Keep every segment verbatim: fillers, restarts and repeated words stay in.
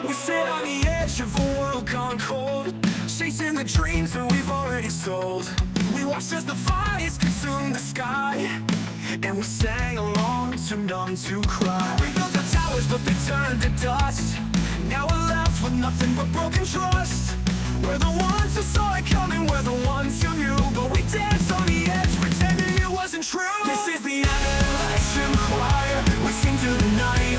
We sit on the edge of a world gone cold, chasing the dreams that we've already sold. We watched as the fires consumed the sky, and we sang along, too numb to cry. We built our towers but they turned to dust. Now we're left with nothing but broken trust. We're the ones who saw it coming, we're the ones who knew, but we danced on the edge pretending it wasn't true. This is the Annihilation Choir, we sing to the night.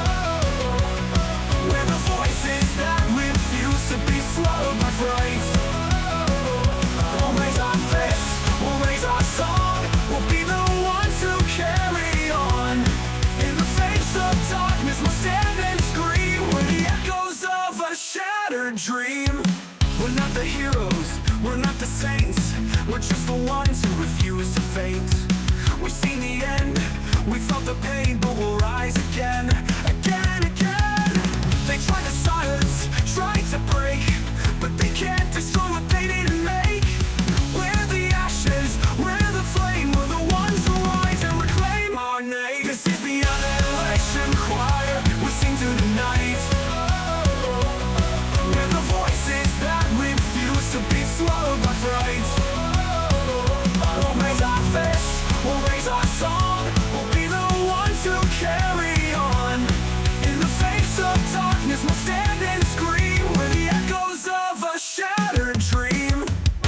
We're the voices that refuse to be swallowed by fright. We'll raise our fists, we'll raise our song, we'll be the ones who carry on. In the face of darkness we'll stand and scream, we're the echoes of a shattered dream. We're not the heroes, we're not the saints, we're just the ones who refuse to faint. We've seen the end, we felt the pain, but we'll rise again, again, again. They tried to silence, tried to break, but they can't destroy what they didn't make. We're the ashes, we're the flame, we're the ones who rise and reclaim our name. This is the Annihilation Choir, we sing to the night. We're the voices that refuse to be swallowed by fright. We'll raise our fists, we'll raise our song, we'll be the ones who carry on. In the face of darkness we'll stand and scream, we're the echoes of a shattered dream.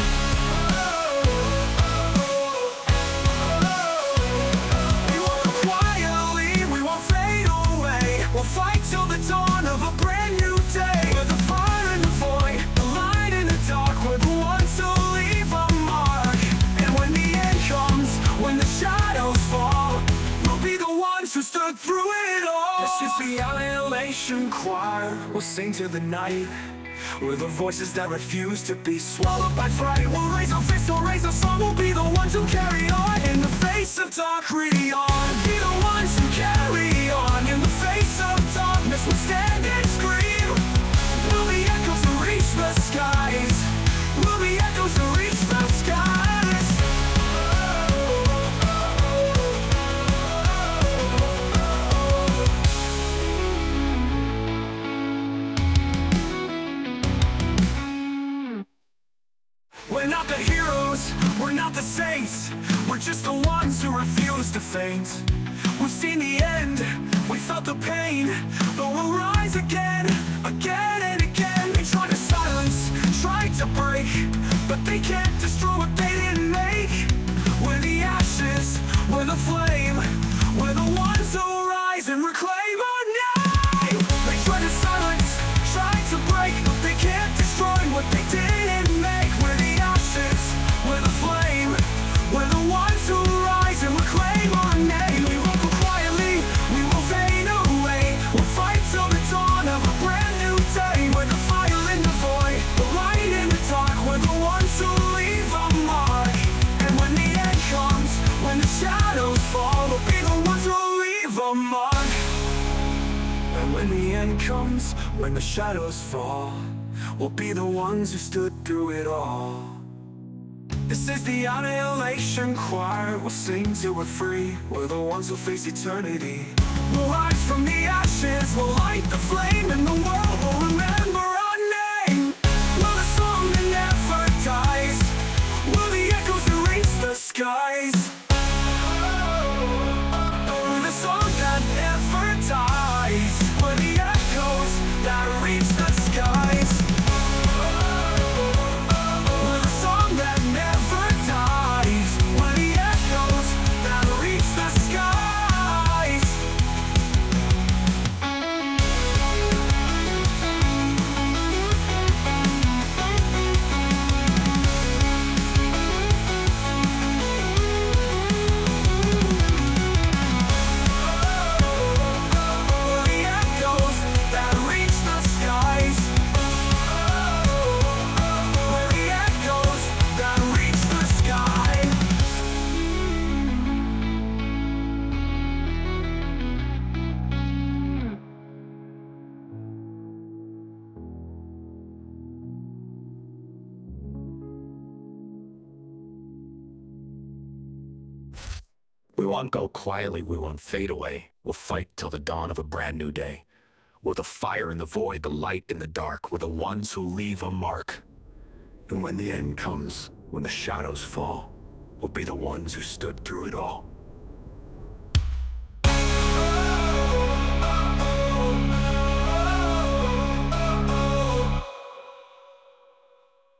We won't go quietly, we won't fade away. We'll fight till the dawn of a brand new day. We're the fire in the void, the light in the dark, we're the ones who leave a mark. And when the end comes, when the shadows fall, we'll be the ones who stood through it all. This is the Annihilation Choir, we'll sing to the night. We're the voices that refuse to be swallowed by fright. We'll raise our fists, we'll raise our song, we'll be the ones who carry on. In the face of dark, ready on, be the ones who carry on. In the face of darkness we'll stand and scream. We'll be echoes who reach the skies. We'll be echoes who reach the skies. We're not the heroes, we're not the saints, we're just the ones who refuse to faint. We've seen the end, we felt the pain, but we'll rise again, again and again. They tried to silence, tried to break, but they can't destroy what they didn't make. We're the ashes, we're the flame, we're the ones who rise and reclaim our name. They tried to silence, tried to break, but they can't destroy what they didn't make. We're the ashes, we're the flame, we're the ones who rise and reclaim our name. We won't go quietly, we will fade away. We'll fight till the dawn of a brand new day. We're the fire in the void, the light in the dark, we're the ones who leave a mark. And when the end comes, when the shadows fall, we'll be the ones who leave a mark. And when the end comes, when the shadows fall, we'll be the ones who stood through it all. This is the Annihilation Choir, we'll sing till we're free. We're the ones who face eternity. We'll rise from the ashes, we'll light the flame, and the world will remember our name. We're the song that never dies, we're the echoes that reach the skies. We're the song that never dies, we're the echoes that reach the skies. We're the song that never dies, we're the echoes that reach the skies. We won't go quietly, we won't fade away. We'll fight till the dawn of a brand new day. We're the fire in the void, the light in the dark. We're the ones who leave a mark. And when the end comes, when the shadows fall, we'll be the ones who stood through it all.